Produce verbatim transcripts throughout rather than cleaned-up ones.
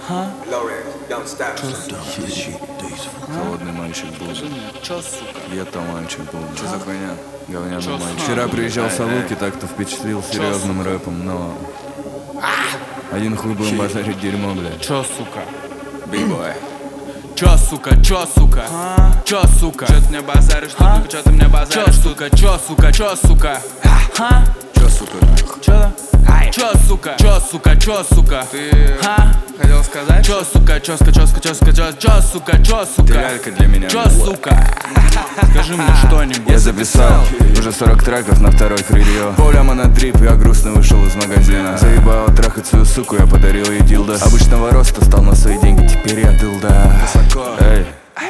Холодный мальчик был. Чё, сука? Я-то мальчик был. Чё за хуйня? Говняный Чё, мальчик. сука? Вчера приезжал Ай, Салуки, ай. так-то впечатлил серьезным сука? рэпом, но... Один хуй будем базарить дерьмо, блядь. Чё, сука? Биг-бой. Чё, сука, чё, сука? Чё, сука? Чё ты мне базаришь, сука? Чё ты мне базаришь, сука? Чё, сука, чё, сука? Ха? Чё, сука, нахуй? Чё? Чё, сука? Чё, сука, чё, сука? Ты Ха? хотел сказать? Чё, сука, чё, сука, чё, сука, чё, сука, чё, чё, сука, чё, Ты сука? лялька для меня. Чё, сука? Скажи мне что-нибудь. Я записал уже сорок треков на второй фридио. Полям на дрип, я грустно вышел из магазина. Заебало трахать свою суку, я подарил ей дилдо. Обычного роста стал на свои деньги, теперь я дылда. Эй,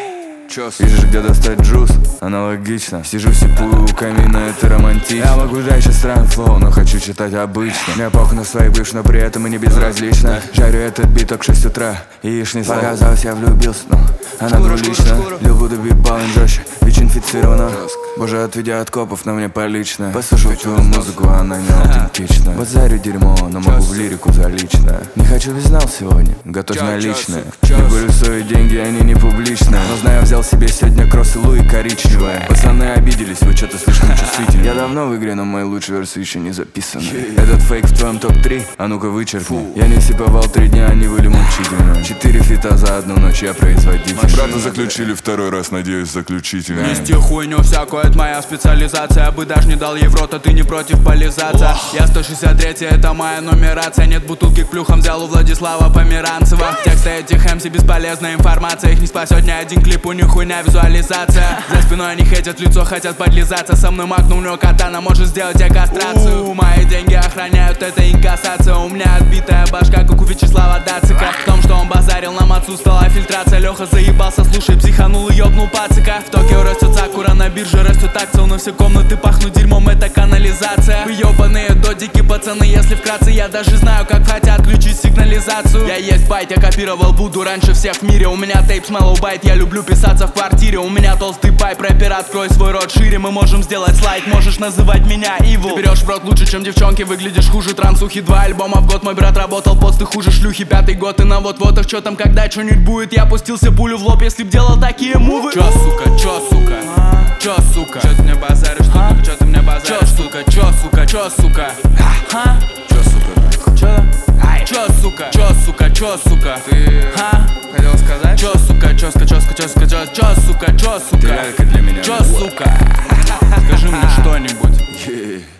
видишь, где достать джуз? Аналогично. Сижу сипую у камина, это романтично. Я могу дать сейчас странный флоу, но хочу читать обычно. Мне похуй на своих бывших, но при этом и не безразлично. Жарю этот биток в шесть утра, яичный слой. Показалось, я влюбился, но она двулична. Люблю добивал жестче, ВИЧ-инфицирована. Боже, отведя от копов, но мне полично. Послушал твою музыку, она не аутентична. Базарю дерьмо, но могу в лирику залично. Не хочу визнал сегодня, готовь наличные. Не говорю свои деньги, они не публичные. Но знаю, взял себе сегодня кроссы Луи коричневые. Пацаны обиделись, вы что-то слишком чувствительны. Я давно в игре, но мои лучшие версы еще не записаны. Этот фейк в твоем топ три, а ну-ка вычеркни. Я не сиповал три дня, они были мучительны. Четыре фита за одну ночь, я производитель. Брата заключили второй раз, надеюсь, заключительно. Нести хуйню всякую, это моя специализация. Я бы даже не дал ей в рот, а ты не против полизаться. Я сто шестьдесят три, это моя нумерация. Нет бутылки к плюхам, взял у Владислава Померанцева. Тексты этих эм си бесполезная информация. Их не спасет ни один клип, у них хуйня визуализация. За спиной они хейтят, лицо хотят подлизаться. Со мной макнул, у него катана может сделать я кастрацию. Мои деньги охраняют, это инкассация. У меня отбитая башка, как у Вячеслава Дацика. В том, что он базарил, нам отсутствовала фильтрация. Леха заебался, слушай, психанул и ёбнул пацика. В Токио растет сакура, на бирже растет акция. Но все комнаты пахнут дерьмом, это канализация. Вы ёбаные додики, пацаны, если вкратце. Я даже знаю, как хотят отключить сигнализацию. Я есть байт, я копировал Буду раньше всех в мире. У меня тейп с Mellow Byte, я люблю писаться в квартире. У меня толстый пайп, рэпер, открой свой рот шире. Мы можем сделать слайд, можешь называть меня Evil. Ты берешь в рот лучше, чем девчонки, выглядишь хуже трансухи. Два альбома в год, мой брат работал, посты хуже шлюхи. Пятый год и на вот-вот, их чё там, когда чё-нибудь будет. Я пустился пулю в лоб, если б делал такие мувы. Чё, сука, чё, сука? Чё, сука? Чё ты мне базаришь, сука? Чё ты мне базаришь? Чё, сука, чё, сука, чё, сука? Ха? Чё, сука? Чё? Чё, сука? Чё, сука, чё, сука? Ты Ха? хотел сказать? Чё, сука, чё, сука, чё, сука, чё, сука, чё, чё, сука, чё, Ты сука? лялька для меня. Чё, сука? Скажи мне что-нибудь. Yeah.